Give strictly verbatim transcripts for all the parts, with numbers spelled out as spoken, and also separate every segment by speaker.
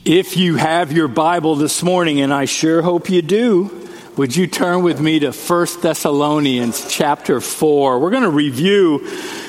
Speaker 1: If you have your Bible this morning, and I sure hope you do, would you turn with me to First Thessalonians chapter four. We're going to review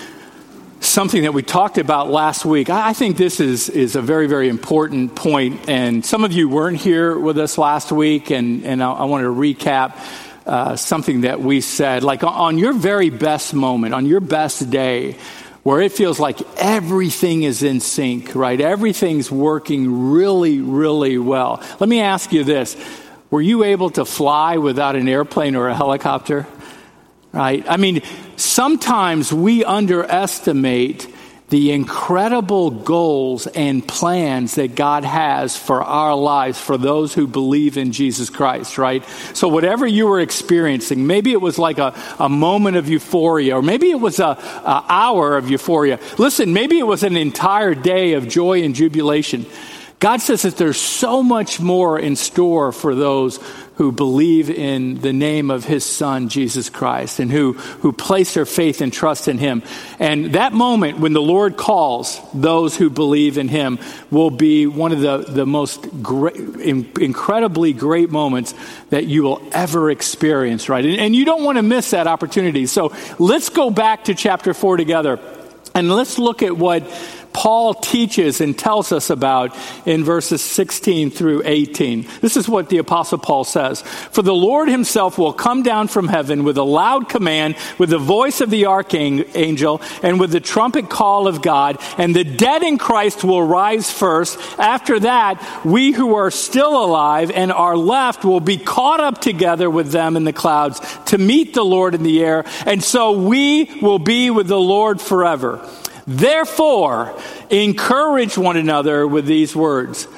Speaker 1: something that we talked about last week. I think this is, is a very, very important point, and some of you weren't here with us last week, and, and I, I wanted to recap uh, something that we said. Like on your very best moment, on your best day, where it feels like everything is in sync, right? Everything's working really, really well. Let me ask you this. Were you able to fly without an airplane or a helicopter? Right? I mean, sometimes we underestimate the incredible goals and plans that God has for our lives, for those who believe in Jesus Christ, right? So whatever you were experiencing, maybe it was like a, a moment of euphoria, or maybe it was a, a hour of euphoria. Listen, maybe it was an entire day of joy and jubilation. God says that there's so much more in store for those who believe in the name of his son, Jesus Christ, and who, who place their faith and trust in him. And that moment when the Lord calls those who believe in him will be one of the, the most great, in, incredibly great moments that you will ever experience, right? And, and you don't want to miss that opportunity. So let's go back to chapter four together, and let's look at what Paul teaches and tells us about in verses sixteen through eighteen. This is what the Apostle Paul says. For the Lord himself will come down from heaven with a loud command, with the voice of the archangel, and with the trumpet call of God, and the dead in Christ will rise first. After that, we who are still alive and are left will be caught up together with them in the clouds to meet the Lord in the air, and so we will be with the Lord forever. Therefore, encourage one another with these words.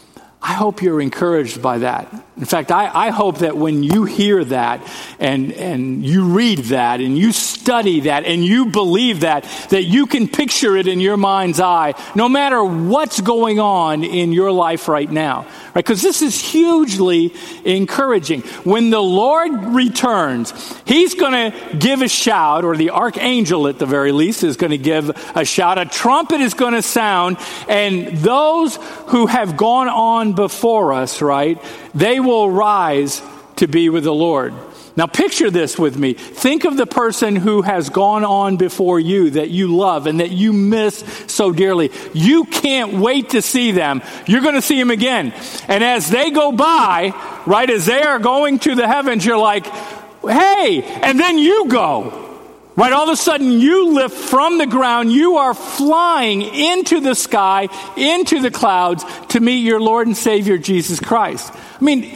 Speaker 1: I hope you're encouraged by that. In fact, I, I hope that when you hear that and, and you read that and you study that and you believe that, that you can picture it in your mind's eye, no matter what's going on in your life right now. Right? Because this is hugely encouraging. When the Lord returns, he's going to give a shout, or the archangel at the very least is going to give a shout. A trumpet is going to sound, and those who have gone on before us, right, they will rise to be with the Lord. Now picture this with me. Think of the person who has gone on before you that you love and that you miss so dearly. You can't wait to see them. You're going to see them again. And as they go by, right, as they are going to the heavens, you're like, hey, and then you go. Right, all of a sudden you lift from the ground, you are flying into the sky, into the clouds to meet your Lord and Savior Jesus Christ. I mean,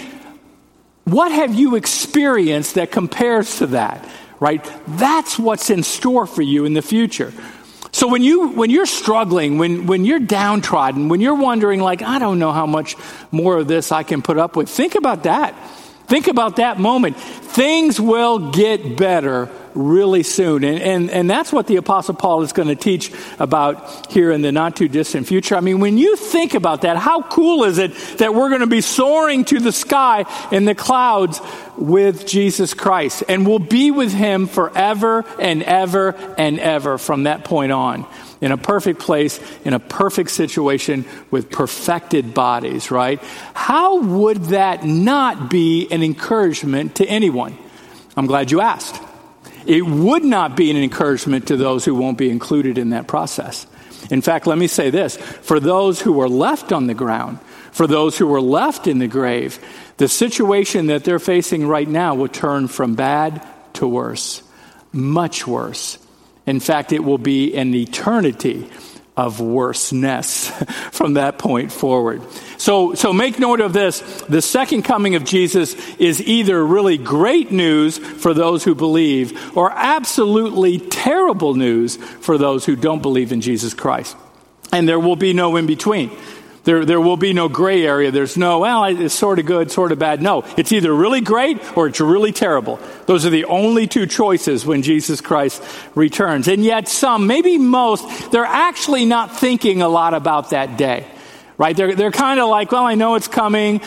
Speaker 1: what have you experienced that compares to that, right? That's what's in store for you in the future. So when you when you're struggling, when when you're downtrodden, when you're wondering like, I don't know how much more of this I can put up with, think about that. Think about that moment. Things will get better really soon. And, and, and that's what the Apostle Paul is going to teach about here in the not too distant future. I mean, when you think about that, how cool is it that we're going to be soaring to the sky in the clouds with Jesus Christ, and we'll be with him forever and ever and ever from that point on, in a perfect place, in a perfect situation with perfected bodies, right? How would that not be an encouragement to anyone? I'm glad you asked. It would not be an encouragement to those who won't be included in that process. In fact, let me say this. For those who are left on the ground, for those who are left in the grave, the situation that they're facing right now will turn from bad to worse, much worse. In fact, it will be an eternity of worseness from that point forward. So, so make note of this. The second coming of Jesus is either really great news for those who believe, or absolutely terrible news for those who don't believe in Jesus Christ. And there will be no in between. There, there will be no gray area. There's no, well, it's sort of good, sort of bad. No, it's either really great or it's really terrible. Those are the only two choices when Jesus Christ returns. And yet some, maybe most, they're actually not thinking a lot about that day, right? They're, they're kind of like, well, I know it's coming.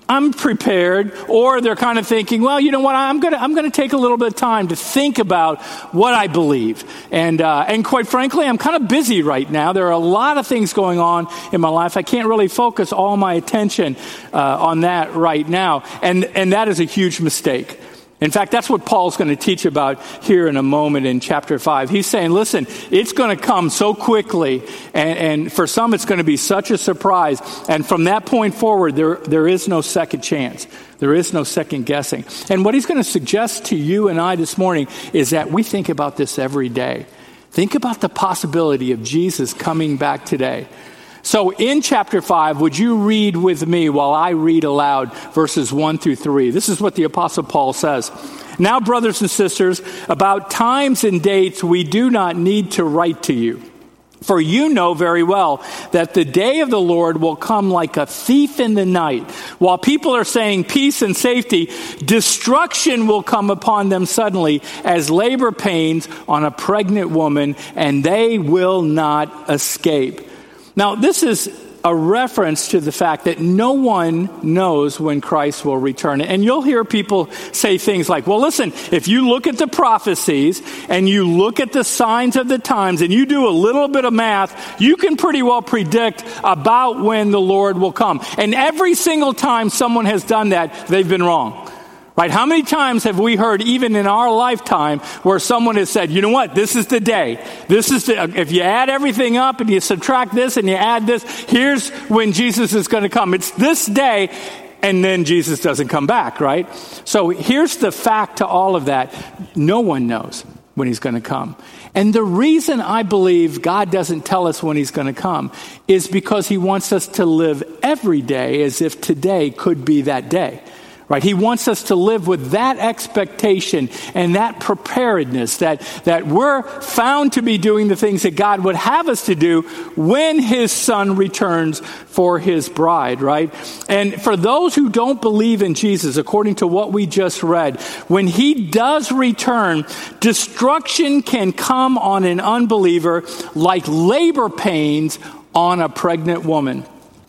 Speaker 1: I'm prepared, or they're kind of thinking, well, you know what, I'm going to I'm going to take a little bit of time to think about what I believe. And uh, and quite frankly, I'm kind of busy right now. There are a lot of things going on in my life. I can't really focus all my attention uh, on that right now. And and that is a huge mistake. In fact, that's what Paul's going to teach about here in a moment in chapter five. He's saying, listen, it's going to come so quickly, and, and for some it's going to be such a surprise. And from that point forward, there there is no second chance. There is no second guessing. And what he's going to suggest to you and I this morning is that we think about this every day. Think about the possibility of Jesus coming back today. So in chapter five, would you read with me while I read aloud verses one through three? This is what the Apostle Paul says. Now, brothers and sisters, about times and dates we do not need to write to you. For you know very well that the day of the Lord will come like a thief in the night. While people are saying peace and safety, destruction will come upon them suddenly as labor pains on a pregnant woman, and they will not escape. Now, this is a reference to the fact that no one knows when Christ will return. And you'll hear people say things like, well, listen, if you look at the prophecies and you look at the signs of the times and you do a little bit of math, you can pretty well predict about when the Lord will come. And every single time someone has done that, they've been wrong. Right? How many times have we heard, even in our lifetime, where someone has said, you know what, this is the day. This is the, if you add everything up and you subtract this and you add this, here's when Jesus is going to come. It's this day, and then Jesus doesn't come back, right? So here's the fact to all of that. No one knows when he's going to come. And the reason I believe God doesn't tell us when he's going to come is because he wants us to live every day as if today could be that day. Right? He wants us to live with that expectation and that preparedness that, that we're found to be doing the things that God would have us to do when his son returns for his bride, right? And for those who don't believe in Jesus, according to what we just read, when he does return, destruction can come on an unbeliever like labor pains on a pregnant woman.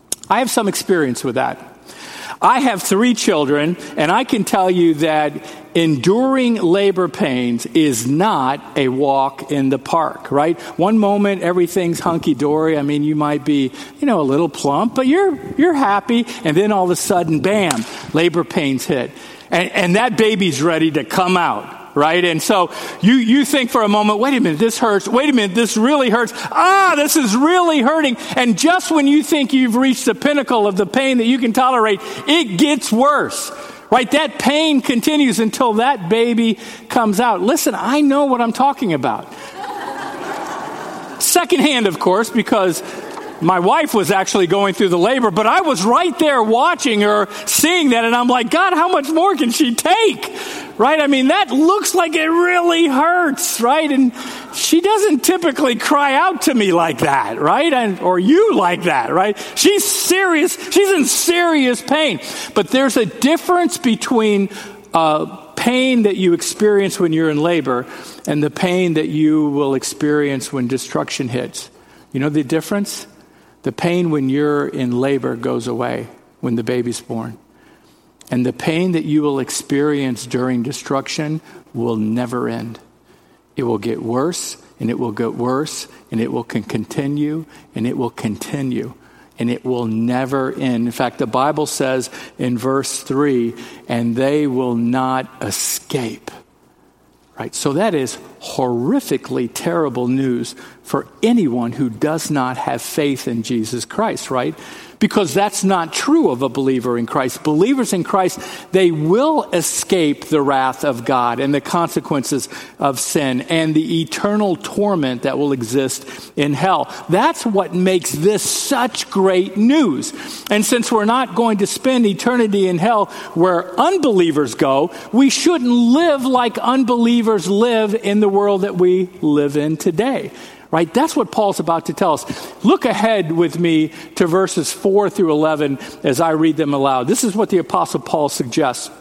Speaker 1: I have some experience with that. I have three children, and I can tell you that enduring labor pains is not a walk in the park, right? One moment, everything's hunky-dory. I mean, you might be, you know, a little plump, but you're you're happy. And then all of a sudden, bam, labor pains hit. And, and that baby's ready to come out. Right? And so you, you think for a moment, wait a minute, this hurts. Wait a minute, this really hurts. Ah, this is really hurting. And just when you think you've reached the pinnacle of the pain that you can tolerate, it gets worse. Right? That pain continues until that baby comes out. Listen, I know what I'm talking about. Secondhand, of course, because my wife was actually going through the labor, but I was right there watching her, seeing that, and I'm like, God, how much more can she take? Right? I mean, that looks like it really hurts, right? And she doesn't typically cry out to me like that, right? And, or you like that, right? She's serious. She's in serious pain. But there's a difference between uh, pain that you experience when you're in labor and the pain that you will experience when destruction hits. You know the difference? The pain when you're in labor goes away when the baby's born. And the pain that you will experience during destruction will never end. It will get worse, and it will get worse, and it will con- continue, and it will continue, and it will never end. In fact, the Bible says in verse three, and they will not escape. Right? So that is horrifically terrible news for anyone who does not have faith in Jesus Christ, right? Because that's not true of a believer in Christ. Believers in Christ, they will escape the wrath of God and the consequences of sin and the eternal torment that will exist in hell. That's what makes this such great news. And since we're not going to spend eternity in hell where unbelievers go, we shouldn't live like unbelievers live in the world that we live in today. Right? That's what Paul's about to tell us. Look ahead with me to verses four through eleven as I read them aloud. This is what the Apostle Paul suggests.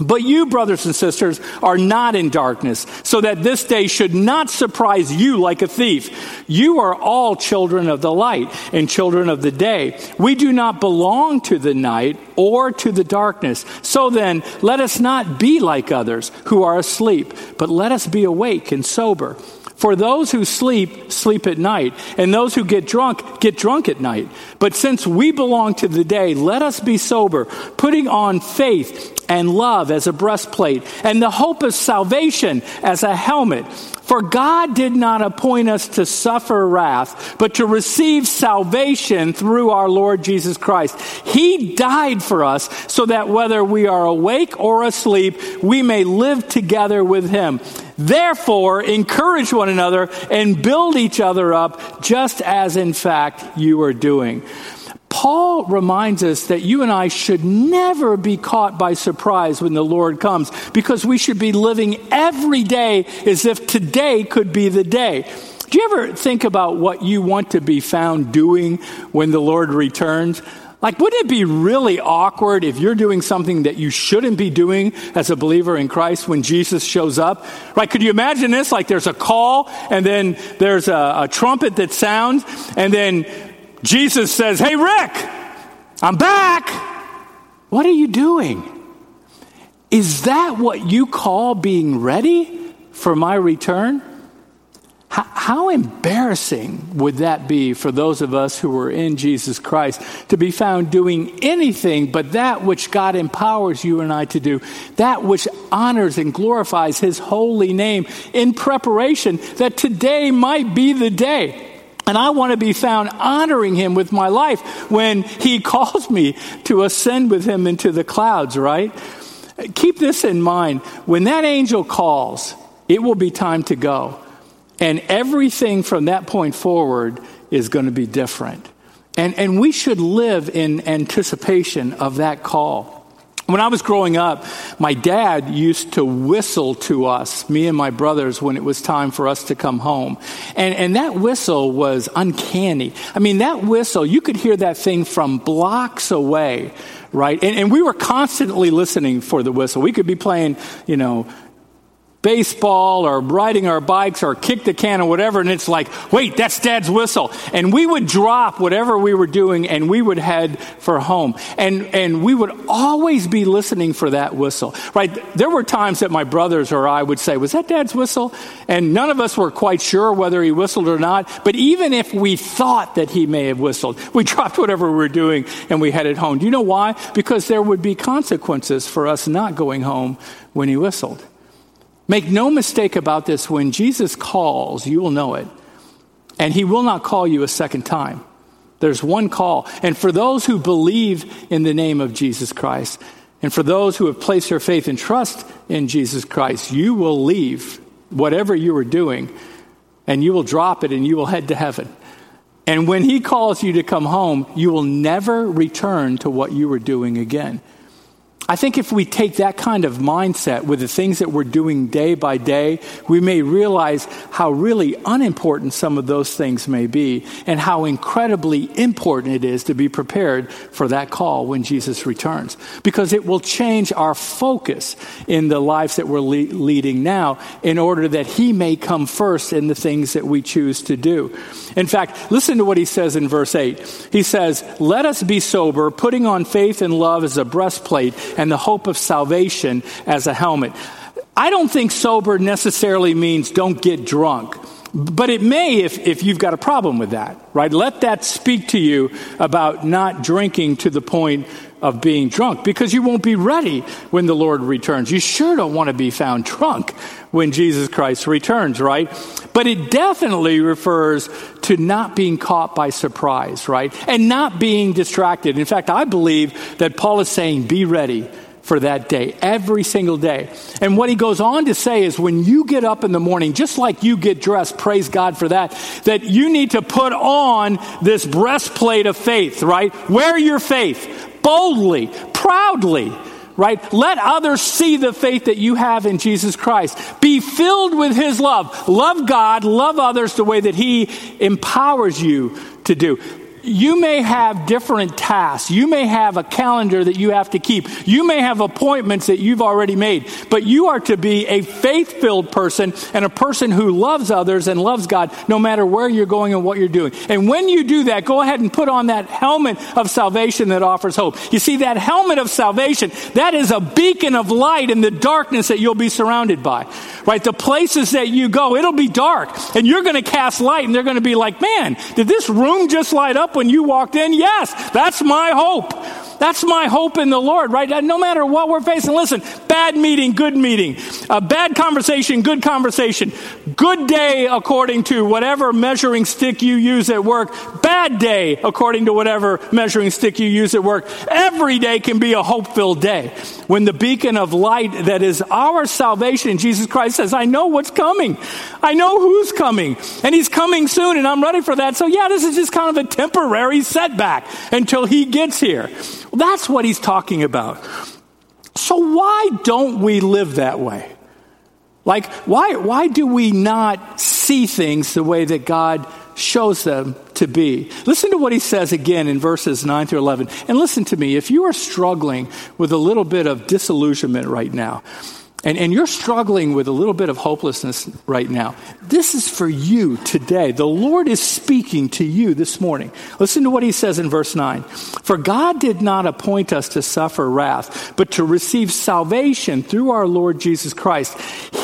Speaker 1: But you, brothers and sisters, are not in darkness, so that this day should not surprise you like a thief. You are all children of the light and children of the day. We do not belong to the night or to the darkness. So then, let us not be like others who are asleep, but let us be awake and sober. For those who sleep, sleep at night, and those who get drunk, get drunk at night. But since we belong to the day, let us be sober, putting on faith and love as a breastplate, and the hope of salvation as a helmet. For God did not appoint us to suffer wrath, but to receive salvation through our Lord Jesus Christ. He died for us so that whether we are awake or asleep, we may live together with him. Therefore, encourage one another and build each other up, just as in fact you are doing. Paul reminds us that you and I should never be caught by surprise when the Lord comes, because we should be living every day as if today could be the day. Do you ever think about what you want to be found doing when the Lord returns? Like, wouldn't it be really awkward if you're doing something that you shouldn't be doing as a believer in Christ when Jesus shows up? Right? Could you imagine this? Like, there's a call, and then there's a, a trumpet that sounds, and then Jesus says, "Hey, Rick, I'm back." What are you doing? Is that what you call being ready for my return? How, how embarrassing would that be for those of us who are in Jesus Christ to be found doing anything but that which God empowers you and I to do, that which honors and glorifies his holy name, in preparation that today might be the day. And I want to be found honoring him with my life when he calls me to ascend with him into the clouds, right? Keep this in mind. When that angel calls, it will be time to go. And everything from that point forward is going to be different. And, and we should live in anticipation of that call. When I was growing up, my dad used to whistle to us, me and my brothers, when it was time for us to come home. And, and that whistle was uncanny. I mean, that whistle, you could hear that thing from blocks away, right? And, and we were constantly listening for the whistle. We could be playing, you know, baseball or riding our bikes or kick the can or whatever, and it's like, wait, that's Dad's whistle. And we would drop whatever we were doing and we would head for home. And and we would always be listening for that whistle, right? There were times that my brothers or I would say, was that Dad's whistle? And none of us were quite sure whether he whistled or not. But even if we thought that he may have whistled, we dropped whatever we were doing and we headed home. Do you know why? Because there would be consequences for us not going home when he whistled. Make no mistake about this, when Jesus calls, you will know it. And he will not call you a second time. There's one call. And for those who believe in the name of Jesus Christ, and for those who have placed their faith and trust in Jesus Christ, you will leave whatever you were doing, and you will drop it, and you will head to heaven. And when he calls you to come home, you will never return to what you were doing again. I think if we take that kind of mindset with the things that we're doing day by day, we may realize how really unimportant some of those things may be, and how incredibly important it is to be prepared for that call when Jesus returns. Because it will change our focus in the lives that we're le- leading now, in order that he may come first in the things that we choose to do. In fact, listen to what he says in verse eight. He says, "Let us be sober, putting on faith and love as a breastplate, and the hope of salvation as a helmet." I don't think sober necessarily means don't get drunk, but it may if, if you've got a problem with that, right? Let that speak to you about not drinking to the point of being drunk, because you won't be ready when the Lord returns. You sure don't want to be found drunk when Jesus Christ returns, right? But it definitely refers to not being caught by surprise, right? And not being distracted. In fact, I believe that Paul is saying, be ready for that day, every single day. And what he goes on to say is, when you get up in the morning, just like you get dressed, praise God for that, that you need to put on this breastplate of faith, right? Wear your faith boldly, proudly, right? Let others see the faith that you have in Jesus Christ. Be filled with his love. Love God, love others the way that he empowers you to do. You may have different tasks. You may have a calendar that you have to keep. You may have appointments that you've already made. But you are to be a faith-filled person and a person who loves others and loves God no matter where you're going and what you're doing. And when you do that, go ahead and put on that helmet of salvation that offers hope. You see, that helmet of salvation, that is a beacon of light in the darkness that you'll be surrounded by. Right? The places that you go, it'll be dark. And you're going to cast light and they're going to be like, man, did this room just light up when you walked in? Yes, that's my hope. That's my hope in the Lord, right? No matter what we're facing. Listen, bad meeting, good meeting. A bad conversation, good conversation. Good day according to whatever measuring stick you use at work. Bad day according to whatever measuring stick you use at work. Every day can be a hope-filled day. When the beacon of light that is our salvation in Jesus Christ says, I know what's coming. I know who's coming. And he's coming soon and I'm ready for that. So yeah, this is just kind of a temporary setback until he gets here. Well, that's what he's talking about. So why don't we live that way? Like, why, why do we not see things the way that God shows them to be? Listen to what he says again in verses nine through eleven. And listen to me, if you are struggling with a little bit of disillusionment right now, And, and you're struggling with a little bit of hopelessness right now, this is for you today. The Lord is speaking to you this morning. Listen to what he says in verse nine. For God did not appoint us to suffer wrath, but to receive salvation through our Lord Jesus Christ.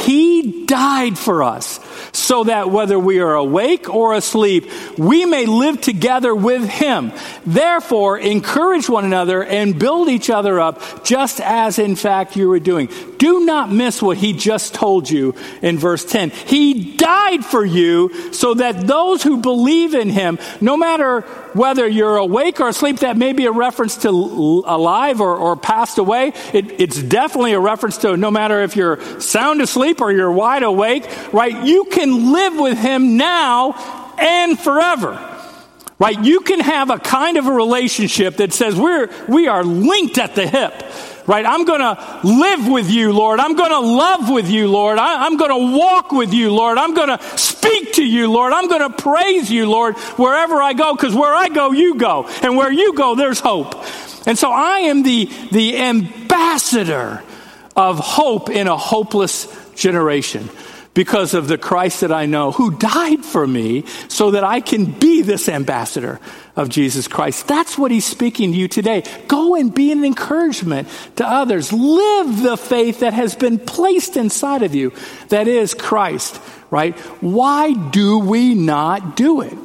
Speaker 1: He died for us, so that whether we are awake or asleep, we may live together with him. Therefore, encourage one another and build each other up, just as in fact you are doing. Do not miss what he just told you in verse ten. He died for you so that those who believe in him, no matter whether you're awake or asleep, that may be a reference to alive or, or passed away. It, it's definitely a reference to no matter if you're sound asleep or you're wide awake, right? You can live with him now and forever. Right? You can have a kind of a relationship that says we're we are linked at the hip. Right? I'm going to live with you, Lord. I'm going to love with you, Lord. I, I'm going to walk with you, Lord. I'm going to speak to you, Lord. I'm going to praise you, Lord, wherever I go, because where I go, you go. And where you go, there's hope. And so I am the, the ambassador of hope in a hopeless generation, because of the Christ that I know who died for me so that I can be this ambassador of Jesus Christ. That's what he's speaking to you today. Go and be an encouragement to others. Live the faith that has been placed inside of you, that is Christ, right? Why do we not do it?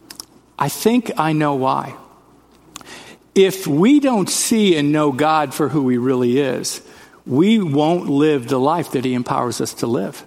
Speaker 1: I think I know why. If we don't see and know God for who he really is, we won't live the life that he empowers us to live.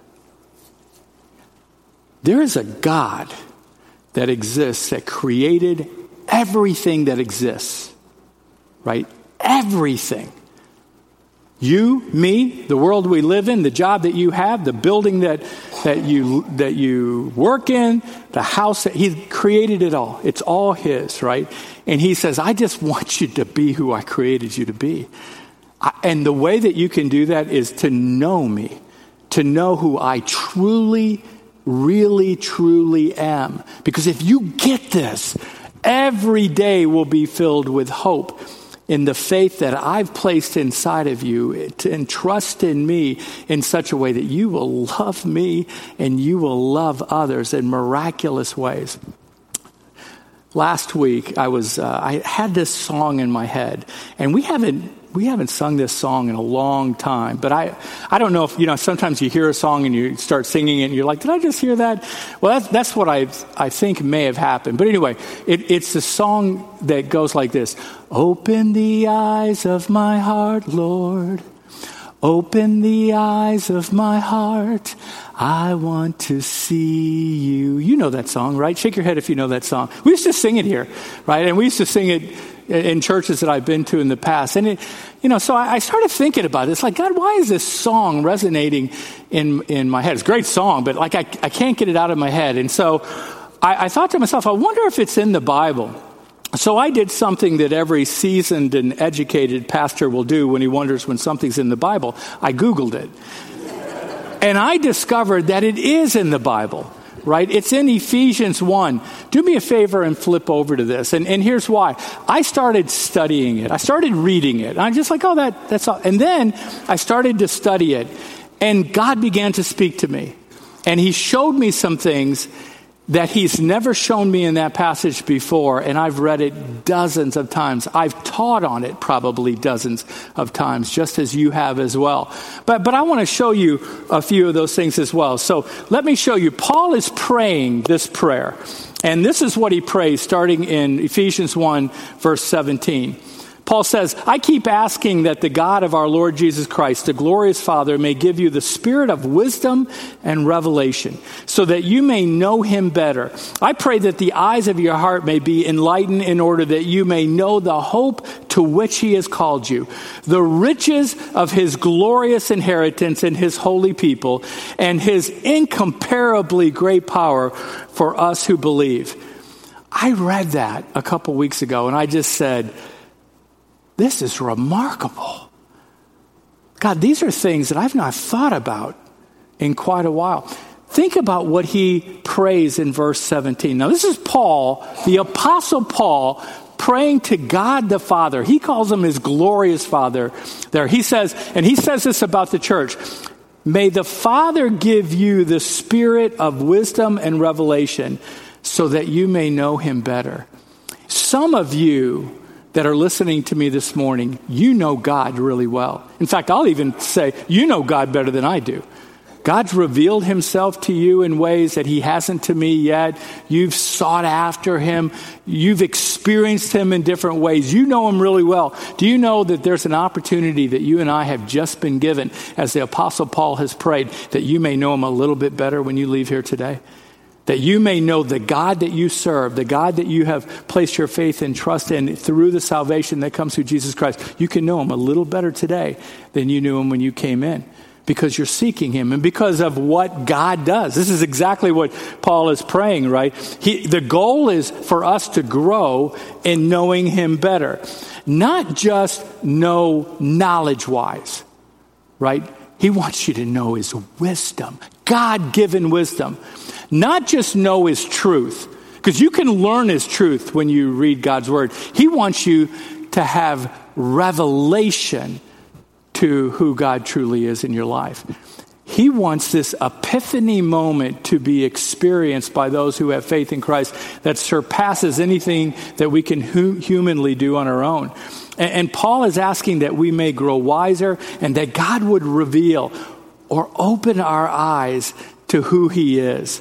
Speaker 1: There is a God that exists, that created everything that exists, right? Everything. You, me, the world we live in, the job that you have, the building that that you that you work in, the house that he created it all. It's all his, right? And he says, I just want you to be who I created you to be. I, and the way that you can do that is to know me, to know who I truly really, truly am. Because if you get this, every day will be filled with hope in the faith that I've placed inside of you, and trust in me in such a way that you will love me and you will love others in miraculous ways. Last week, I was uh, I had this song in my head, and we haven't we haven't sung this song in a long time. But I I don't know if, you know, sometimes you hear a song and you start singing it and you're like, did I just hear that? Well, that's that's what I I think may have happened. But anyway, it, it's a song that goes like this: Open the eyes of my heart, Lord. Open the eyes of my heart. I want to see you. You know that song, right? Shake your head if you know that song. We used to sing it here, right? And we used to sing it in churches that I've been to in the past. And, it, you know, so I started thinking about it. It's like, God, why is this song resonating in in my head? It's a great song, but like I, I can't get it out of my head. And so I, I thought to myself, I wonder if it's in the Bible. So I did something that every seasoned and educated pastor will do when he wonders when something's in the Bible. I Googled it. And I discovered that it is in the Bible. right? It's in Ephesians one. Do me a favor and flip over to this. And, and here's why. I started studying it. I started reading it. And I'm just like, oh, that that's all. And then I started to study it. And God began to speak to me. And he showed me some things that he's never shown me in that passage before, and I've read it dozens of times. I've taught on it probably dozens of times, just as you have as well. But but I want to show you a few of those things as well. So let me show you. Paul is praying this prayer, and this is what he prays starting in Ephesians one, verse seventeen. Paul says, I keep asking that the God of our Lord Jesus Christ, the glorious Father, may give you the spirit of wisdom and revelation so that you may know him better. I pray that the eyes of your heart may be enlightened in order that you may know the hope to which he has called you, the riches of his glorious inheritance in his holy people, and his incomparably great power for us who believe. I read that a couple weeks ago and I just said, this is remarkable. God, these are things that I've not thought about in quite a while. Think about what he prays in verse seventeen. Now, this is Paul, the Apostle Paul, praying to God the Father. He calls him his glorious Father there. He says, and he says this about the church, may the Father give you the spirit of wisdom and revelation so that you may know him better. Some of you that are listening to me this morning, you know God really well. In fact, I'll even say, you know God better than I do. God's revealed himself to you in ways that he hasn't to me yet. You've sought after him. You've experienced him in different ways. You know him really well. Do you know that there's an opportunity that you and I have just been given, as the Apostle Paul has prayed, that you may know him a little bit better when you leave here today? That you may know the God that you serve, the God that you have placed your faith and trust in through the salvation that comes through Jesus Christ. You can know him a little better today than you knew him when you came in, because you're seeking him and because of what God does. This is exactly what Paul is praying, right? He, the goal is for us to grow in knowing him better, not just know knowledge-wise, right? He wants you to know his wisdom, God-given wisdom. Not just know his truth, because you can learn his truth when you read God's word. He wants you to have revelation to who God truly is in your life. He wants this epiphany moment to be experienced by those who have faith in Christ that surpasses anything that we can hu- humanly do on our own. And, and Paul is asking that we may grow wiser and that God would reveal or open our eyes to who he is.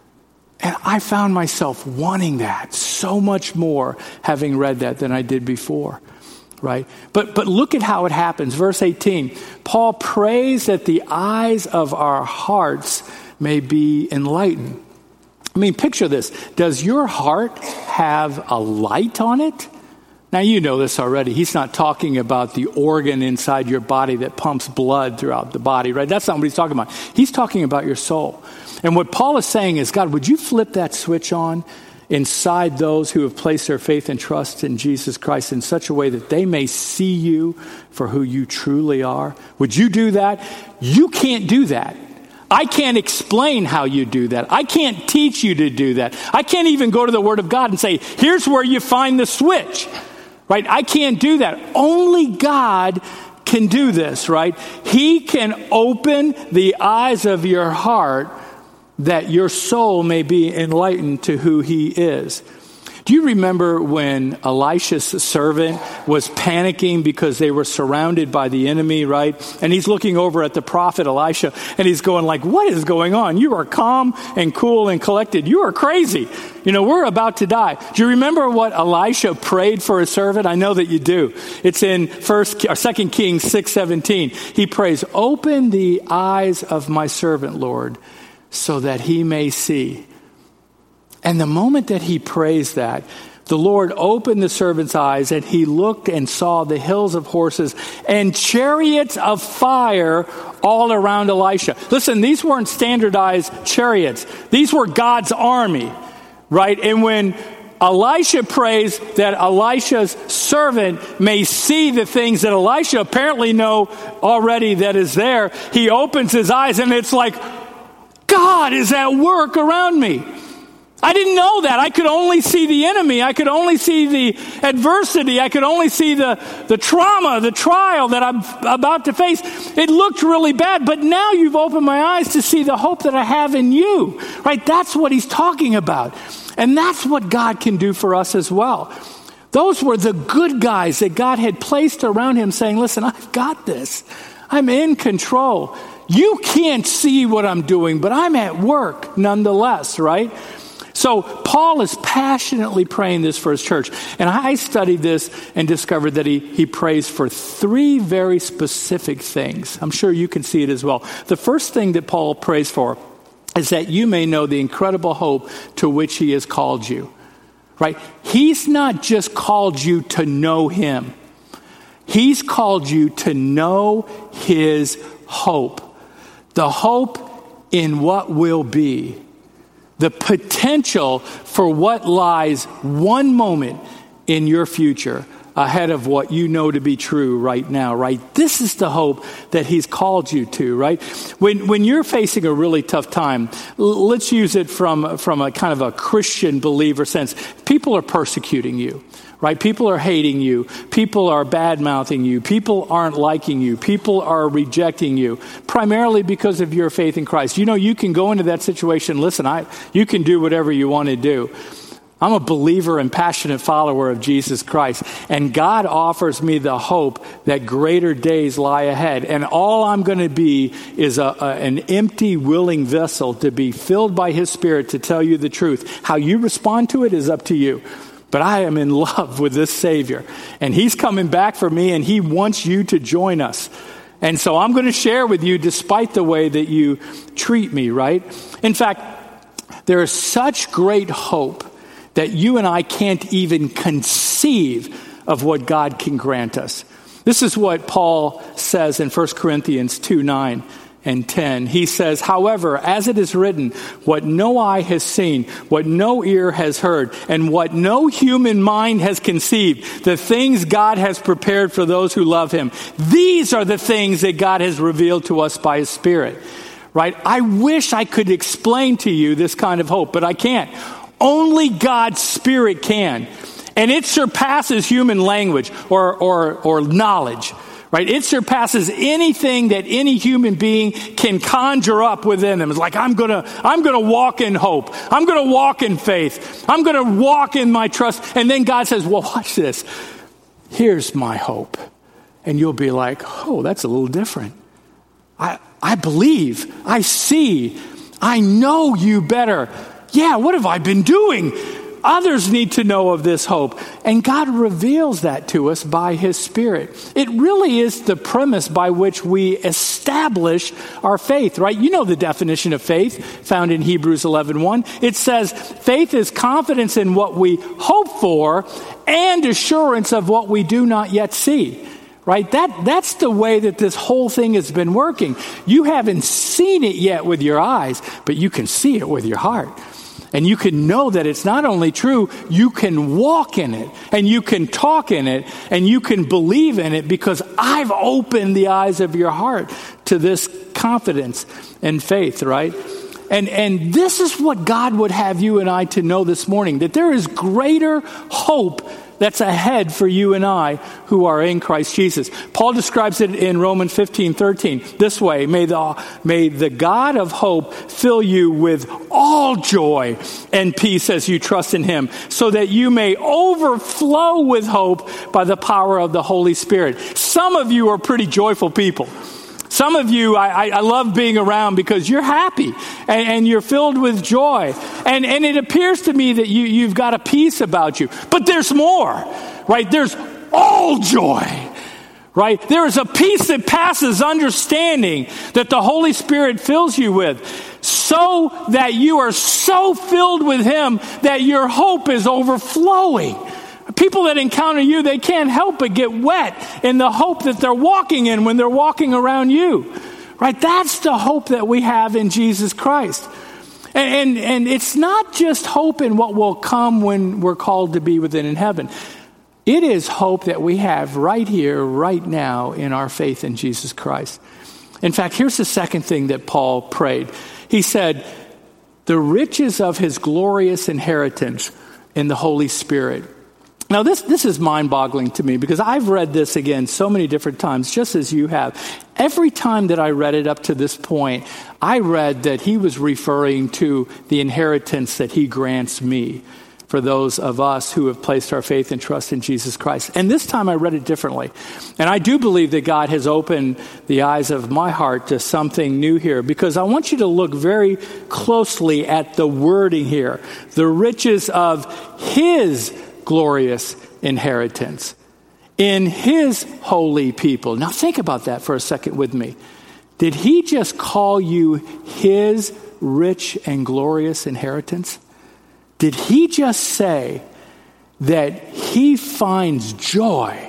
Speaker 1: And I found myself wanting that so much more having read that than I did before, right? But but look at how it happens. Verse eighteen, Paul prays that the eyes of our hearts may be enlightened. I mean, picture this. Does your heart have a light on it? Now, you know this already. He's not talking about the organ inside your body that pumps blood throughout the body, right? That's not what he's talking about. He's talking about your soul. And what Paul is saying is, God, would you flip that switch on inside those who have placed their faith and trust in Jesus Christ in such a way that they may see you for who you truly are? Would you do that? You can't do that. I can't explain how you do that. I can't teach you to do that. I can't even go to the Word of God and say, here's where you find the switch. Right? I can't do that. Only God can do this, right? He can open the eyes of your heart that your soul may be enlightened to who he is. Do you remember when Elisha's servant was panicking because they were surrounded by the enemy, right? And he's looking over at the prophet Elisha and he's going like, what is going on? You are calm and cool and collected. You are crazy. You know, we're about to die. Do you remember what Elisha prayed for his servant? I know that you do. It's in First or Second Kings six seventeen. He prays, open the eyes of my servant, Lord, so that he may see. And the moment that he prays that, the Lord opened the servant's eyes and he looked and saw the hills of horses and chariots of fire all around Elisha. Listen, these weren't standardized chariots. These were God's army, right? And when Elisha prays that Elisha's servant may see the things that Elisha apparently know already that is there, he opens his eyes and it's like, God is at work around me. I didn't know that. I could only see the enemy. I could only see the adversity. I could only see the, the trauma, the trial that I'm about to face. It looked really bad, but now you've opened my eyes to see the hope that I have in you, right? That's what he's talking about. And that's what God can do for us as well. Those were the good guys that God had placed around him saying, listen, I've got this. I'm in control. You can't see what I'm doing, but I'm at work nonetheless, right? So Paul is passionately praying this for his church. And I studied this and discovered that he, he prays for three very specific things. I'm sure you can see it as well. The first thing that Paul prays for is that you may know the incredible hope to which he has called you. Right? He's not just called you to know him. He's called you to know his hope. The hope in what will be. The potential for what lies one moment in your future ahead of what you know to be true right now, right? This is the hope that he's called you to, right? When when you're facing a really tough time, l- let's use it from, from a kind of a Christian believer sense. People are persecuting you, right? People are hating you. People are bad-mouthing you. People aren't liking you. People are rejecting you, primarily because of your faith in Christ. You know, you can go into that situation. Listen, I you can do whatever you want to do. I'm a believer and passionate follower of Jesus Christ, and God offers me the hope that greater days lie ahead, and all I'm going to be is a, a, an empty, willing vessel to be filled by his Spirit to tell you the truth. How you respond to it is up to you. But I am in love with this Savior, and he's coming back for me, and he wants you to join us. And so I'm going to share with you despite the way that you treat me, right? In fact, there is such great hope that you and I can't even conceive of what God can grant us. This is what Paul says in First Corinthians two, nine and ten. He says, however, as it is written, what no eye has seen, what no ear has heard, and what no human mind has conceived, the things God has prepared for those who love him. These are the things that God has revealed to us by his Spirit. Right? I wish I could explain to you this kind of hope, but I can't. Only God's Spirit can. And it surpasses human language or, or, or knowledge, right? It surpasses anything that any human being can conjure up within them. It's like, I'm going to, I'm going to walk in hope. I'm going to walk in faith. I'm going to walk in my trust. And then God says, well, watch this. Here's my hope. And you'll be like, oh, that's a little different. I, I believe, I see, I know you better. Yeah, what have I been doing? Others need to know of this hope. And God reveals that to us by his Spirit. It really is the premise by which we establish our faith, right? You know the definition of faith found in Hebrews eleven one. It says, faith is confidence in what we hope for and assurance of what we do not yet see. Right? That, that's the way that this whole thing has been working. You haven't seen it yet with your eyes, but you can see it with your heart. And you can know that it's not only true, you can walk in it, and you can talk in it, and you can believe in it because I've opened the eyes of your heart to this confidence and faith, right? And, and this is what God would have you and I to know this morning, that there is greater hope that's ahead for you and I who are in Christ Jesus. Paul describes it in Romans fifteen thirteen this way, may the, may the God of hope fill you with all joy and peace as you trust in him, so that you may overflow with hope by the power of the Holy Spirit. Some of you are pretty joyful people. Some of you, I, I love being around because you're happy and, and you're filled with joy. And, and it appears to me that you, you've got a peace about you. But there's more, right? There's all joy, right? There is a peace that passes understanding that the Holy Spirit fills you with, so that you are so filled with him that your hope is overflowing. People that encounter you, they can't help but get wet in the hope that they're walking in when they're walking around you. Right? That's the hope that we have in Jesus Christ. And, and, and it's not just hope in what will come when we're called to be with it in heaven. It is hope that we have right here, right now, in our faith in Jesus Christ. In fact, here's the second thing that Paul prayed. He said, the riches of his glorious inheritance in the Holy Spirit. Now, this, this is mind-boggling to me because I've read this again so many different times, just as you have. Every time that I read it up to this point, I read that he was referring to the inheritance that he grants me for those of us who have placed our faith and trust in Jesus Christ. And this time I read it differently. And I do believe that God has opened the eyes of my heart to something new here, because I want you to look very closely at the wording here. The riches of his glorious inheritance in his holy people. Now think about that for a second with me. Did he just call you his rich and glorious inheritance? Did he just say that he finds joy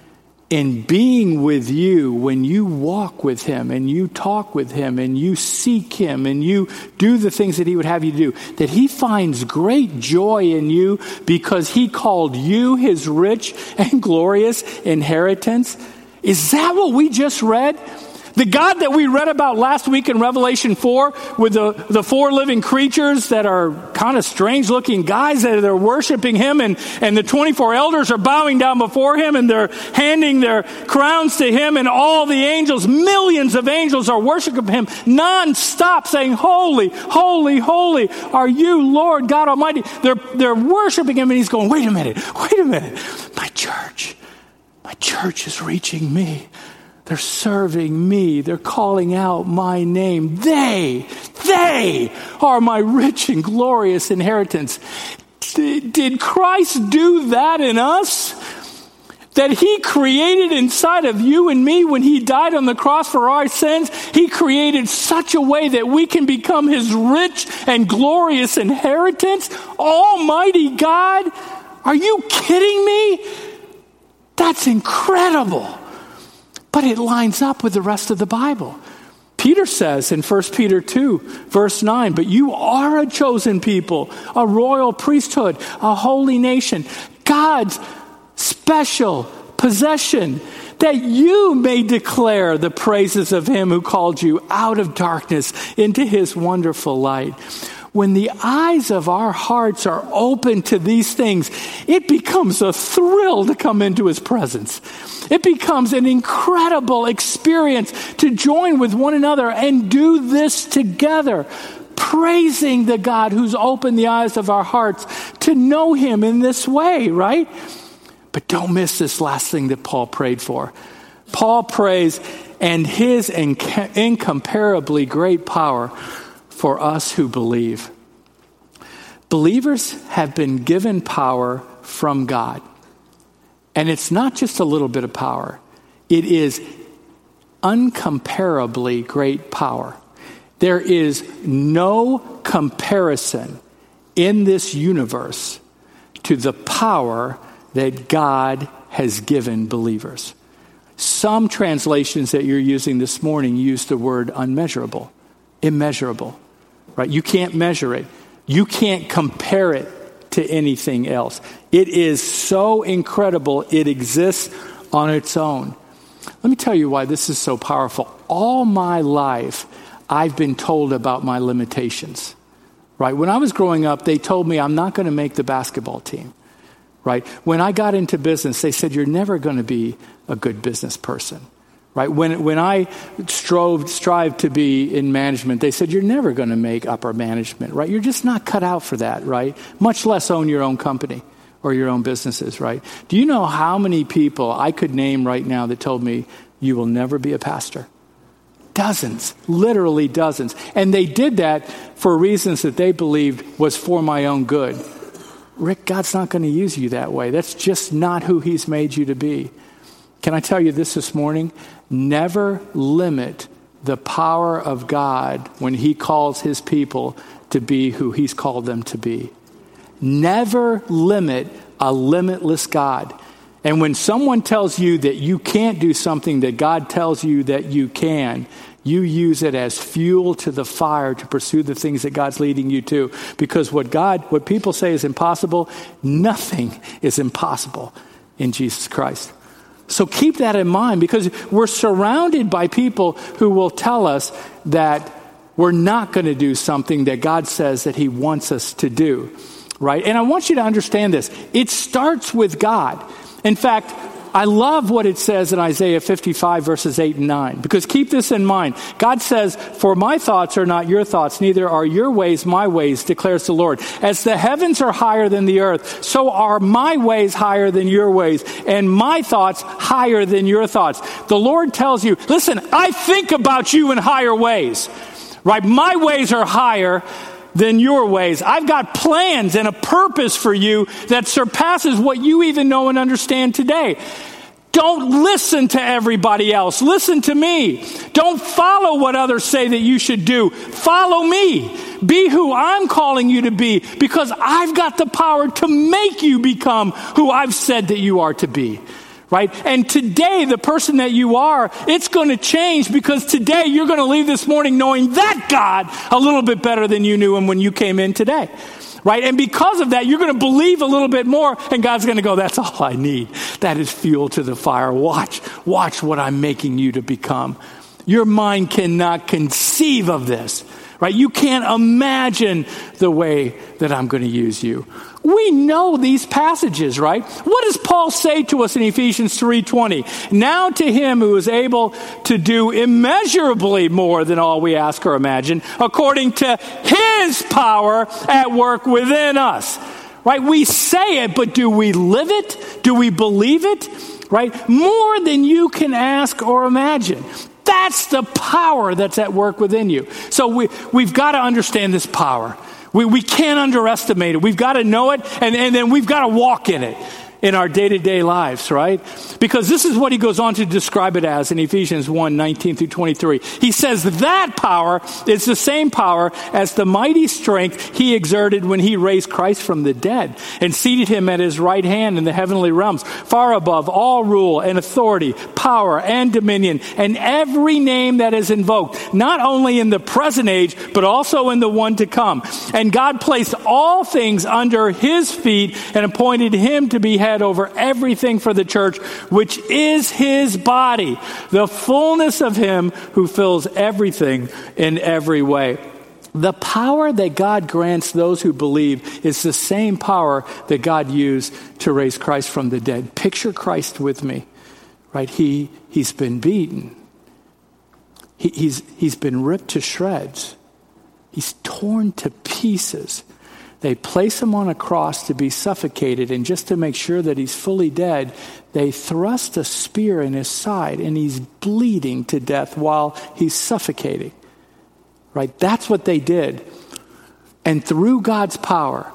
Speaker 1: in being with you when you walk with him and you talk with him and you seek him and you do the things that he would have you do? That he finds great joy in you because he called you his rich and glorious inheritance? Is that what we just read? The God that we read about last week in Revelation four with the, the four living creatures that are kind of strange looking guys that are worshiping him, and, and the twenty-four elders are bowing down before him and they're handing their crowns to him, and all the angels, millions of angels are worshiping him nonstop, saying, holy, holy, holy are you, Lord God Almighty. They're, they're worshiping him, and he's going, wait a minute, wait a minute. My church, my church is reaching me. They're serving me. They're calling out my name. They, they are my rich and glorious inheritance. D- did Christ do that in us? That he created inside of you and me when he died on the cross for our sins? He created such a way that we can become his rich and glorious inheritance? Almighty God, are you kidding me? That's incredible. But it lines up with the rest of the Bible. Peter says in First Peter two, verse nine, but you are a chosen people, a royal priesthood, a holy nation, God's special possession, that you may declare the praises of him who called you out of darkness into his wonderful light. When the eyes of our hearts are open to these things, it becomes a thrill to come into his presence. It becomes an incredible experience to join with one another and do this together, praising the God who's opened the eyes of our hearts to know him in this way, right? But don't miss this last thing that Paul prayed for. Paul prays, and his inc- incomparably great power for us who believe. Believers have been given power from God. And it's not just a little bit of power. It is uncomparably great power. There is no comparison in this universe to the power that God has given believers. Some translations that you're using this morning use the word unmeasurable, immeasurable. Right? You can't measure it. You can't compare it to anything else. It is so incredible, it exists on its own. Let me tell you why this is so powerful. All my life, I've been told about my limitations. Right? When I was growing up, they told me I'm not going to make the basketball team. Right? When I got into business, they said you're never going to be a good business person. Right? When when I strove strived to be in management, they said, you're never going to make upper management, right? You're just not cut out for that, right? Much less own your own company or your own businesses, right? Do you know how many people I could name right now that told me, you will never be a pastor? Dozens, literally dozens. And they did that for reasons that they believed was for my own good. Rick, God's not going to use you that way. That's just not who he's made you to be. Can I tell you this this morning? Never limit the power of God when he calls his people to be who he's called them to be. Never limit a limitless God. And when someone tells you that you can't do something that God tells you that you can, you use it as fuel to the fire to pursue the things that God's leading you to. Because what God, what people say is impossible, nothing is impossible in Jesus Christ. So keep that in mind, because we're surrounded by people who will tell us that we're not going to do something that God says that he wants us to do, right? And I want you to understand this. It starts with God. In fact, I love what it says in Isaiah fifty-five, verses eight and nine, because keep this in mind. God says, "For my thoughts are not your thoughts, neither are your ways my ways, declares the Lord. As the heavens are higher than the earth, so are my ways higher than your ways, and my thoughts higher than your thoughts." The Lord tells you, listen, I think about you in higher ways, right? My ways are higher than your ways. I've got plans and a purpose for you that surpasses what you even know and understand today. Don't listen to everybody else. Listen to me. Don't follow what others say that you should do. Follow me. Be who I'm calling you to be, because I've got the power to make you become who I've said that you are to be. Right? And today, the person that you are, it's going to change, because today you're going to leave this morning knowing that God a little bit better than you knew him when you came in today. Right? And because of that, you're going to believe a little bit more, and God's going to go, that's all I need. That is fuel to the fire. Watch, watch what I'm making you to become. Your mind cannot conceive of this. Right? You can't imagine the way that I'm going to use you. We know these passages, right? What does Paul say to us in Ephesians three twenty? Now to him who is able to do immeasurably more than all we ask or imagine, according to his power at work within us. Right? We say it, but do we live it? Do we believe it? Right? More than you can ask or imagine. That's the power that's at work within you. So we, we've got to understand this power. We, we can't underestimate it. We've got to know it, and, and then we've got to walk in it in our day-to-day lives, right? Because this is what he goes on to describe it as in Ephesians one, nineteen through twenty-three. He says that power is the same power as the mighty strength he exerted when he raised Christ from the dead and seated him at his right hand in the heavenly realms, far above all rule and authority, power and dominion, and every name that is invoked, not only in the present age, but also in the one to come. And God placed all things under his feet and appointed him to be head over everything for the church, which is his body, the fullness of him who fills everything in every way. The power that God grants those who believe is the same power that God used to raise Christ from the dead. Picture Christ with me, right? He, he's been beaten. He, he's, he's been ripped to shreds. He's torn to pieces. They place him on a cross to be suffocated, and just to make sure that he's fully dead, they thrust a spear in his side, and he's bleeding to death while he's suffocating. Right? That's what they did. And through God's power,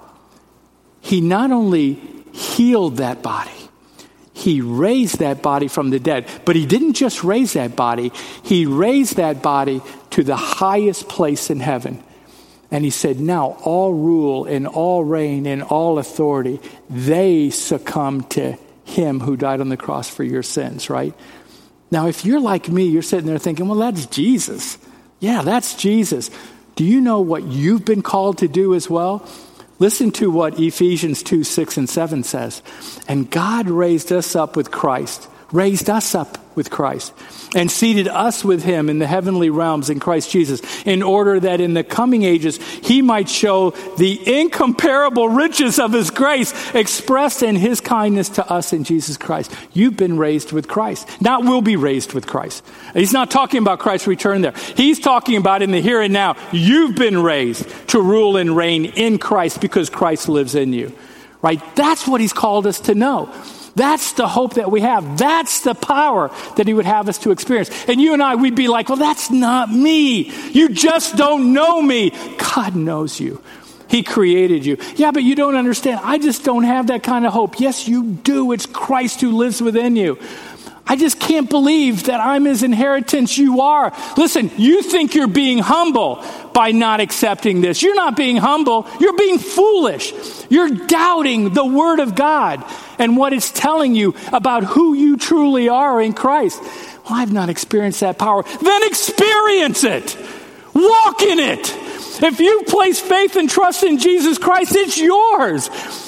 Speaker 1: he not only healed that body, he raised that body from the dead. But he didn't just raise that body, he raised that body to the highest place in heaven. And he said, now all rule and all reign and all authority, they succumb to him who died on the cross for your sins, right? Now, if you're like me, you're sitting there thinking, well, that's Jesus. Yeah, that's Jesus. Do you know what you've been called to do as well? Listen to what Ephesians two, six, and seven says. And God raised us up with Christ, raised us up with Christ, and seated us with him in the heavenly realms in Christ Jesus, in order that in the coming ages he might show the incomparable riches of his grace expressed in his kindness to us in Jesus Christ. You've been raised with Christ. Not will be raised with Christ. He's not talking about Christ's return there. He's talking about in the here and now. You've been raised to rule and reign in Christ because Christ lives in you. Right? That's what he's called us to know. That's the hope that we have. That's the power that he would have us to experience. And you and I, we'd be like, well, that's not me. You just don't know me. God knows you. He created you. Yeah, but you don't understand. I just don't have that kind of hope. Yes, you do. It's Christ who lives within you. I just can't believe that I'm his inheritance. You are. Listen, you think you're being humble by not accepting this. You're not being humble. You're being foolish. You're doubting the word of God and what it's telling you about who you truly are in Christ. Well, I've not experienced that power. Then experience it. Walk in it. If you place faith and trust in Jesus Christ, it's yours.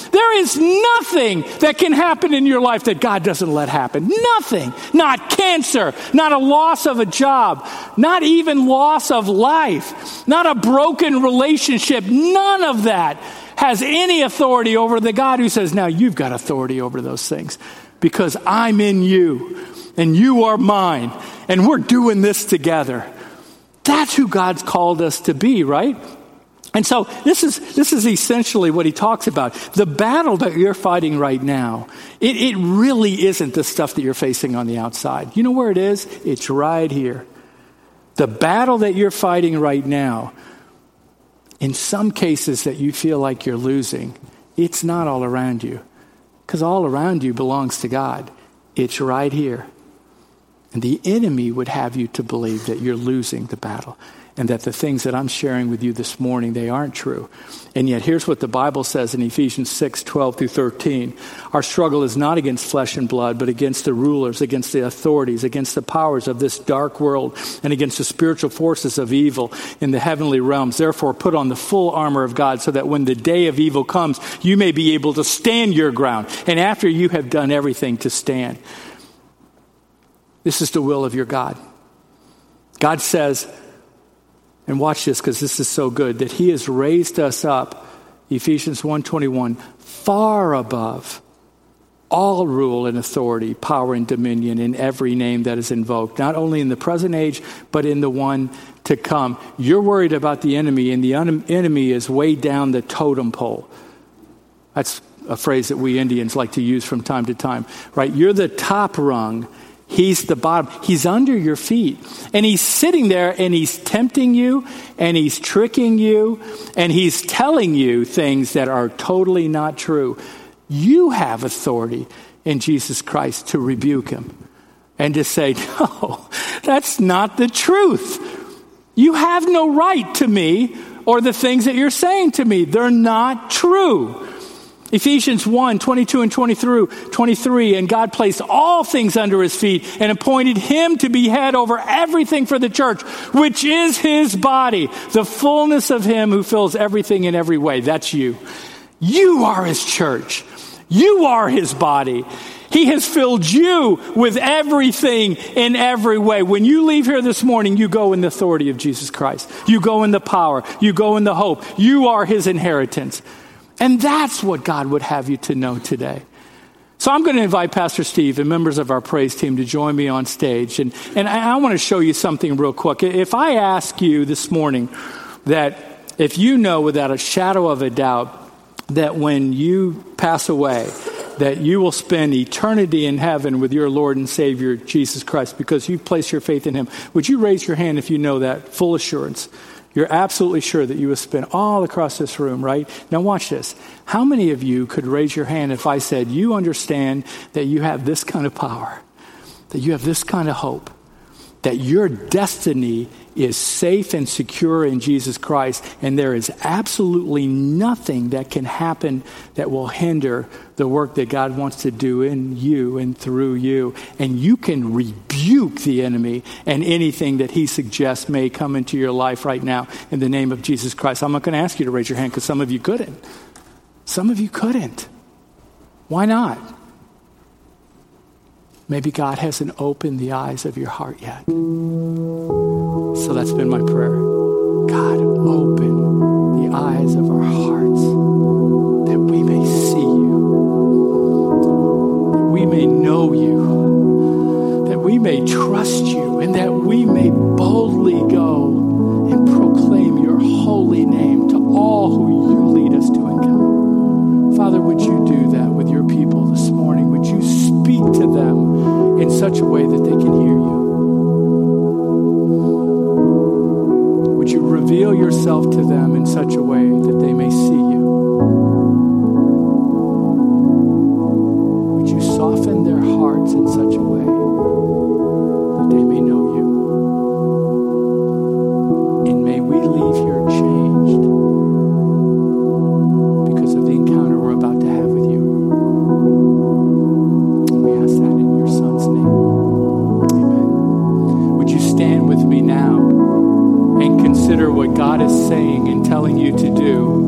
Speaker 1: There is nothing that can happen in your life that God doesn't let happen. Nothing. Not cancer, not a loss of a job, not even loss of life, not a broken relationship. None of that has any authority over the God who says, now you've got authority over those things because I'm in you and you are mine and we're doing this together. That's who God's called us to be, right? And so this is this is essentially what he talks about. The battle that you're fighting right now, it, it really isn't the stuff that you're facing on the outside. You know where it is? It's right here. The battle that you're fighting right now, in some cases that you feel like you're losing, it's not all around you. Because all around you belongs to God. It's right here. And the enemy would have you to believe that you're losing the battle and that the things that I'm sharing with you this morning, they aren't true. And yet here's what the Bible says in Ephesians six, twelve through thirteen. Our struggle is not against flesh and blood, but against the rulers, against the authorities, against the powers of this dark world, and against the spiritual forces of evil in the heavenly realms. Therefore, put on the full armor of God so that when the day of evil comes, you may be able to stand your ground. And after you have done everything to stand. This is the will of your God. God says, and watch this because this is so good, that he has raised us up, Ephesians one twenty-one, far above all rule and authority, power and dominion in every name that is invoked, not only in the present age, but in the one to come. You're worried about the enemy, and the un- enemy is way down the totem pole. That's a phrase that we Indians like to use from time to time, right? You're the top rung. He's the bottom. He's under your feet. And he's sitting there and he's tempting you and he's tricking you and he's telling you things that are totally not true. You have authority in Jesus Christ to rebuke him and to say, no, that's not the truth. You have no right to me or the things that you're saying to me. They're not true. Ephesians one, twenty-two and twenty-three, and God placed all things under his feet and appointed him to be head over everything for the church, which is his body, the fullness of him who fills everything in every way. That's you. You are his church. You are his body. He has filled you with everything in every way. When you leave here this morning, you go in the authority of Jesus Christ. You go in the power. You go in the hope. You are his inheritance. And that's what God would have you to know today. So I'm going to invite Pastor Steve and members of our praise team to join me on stage. And, and I, I want to show you something real quick. If I ask you this morning that if you know without a shadow of a doubt that when you pass away, that you will spend eternity in heaven with your Lord and Savior, Jesus Christ, because you've placed your faith in him, would you raise your hand if you know that? Full assurance. You're absolutely sure that you will spend all across this room, right? Now watch this. How many of you could raise your hand if I said, you understand that you have this kind of power, that you have this kind of hope, that your destiny is safe and secure in Jesus Christ, and there is absolutely nothing that can happen that will hinder the work that God wants to do in you and through you. And you can rebuke the enemy and anything that he suggests may come into your life right now in the name of Jesus Christ. I'm not going to ask you to raise your hand because some of you couldn't. Some of you couldn't. Why not? Maybe God hasn't opened the eyes of your heart yet. So that's been my prayer. God, open the eyes of our hearts that we may see you, that we may know you, that we may trust you, and that we may boldly go and proclaim your holy name to all who you lead us to encounter. Father, would you do that with your people this morning? Would you speak to them in such a way that they can hear you? Would you reveal yourself to them in such a way that they may see you? Would you soften their hearts in such a way that they may know you? And may we leave here changed because of the encounter we're about to have with you. We ask that in your Son's name. Amen. Would you stand with me now and consider what God is saying and telling you to do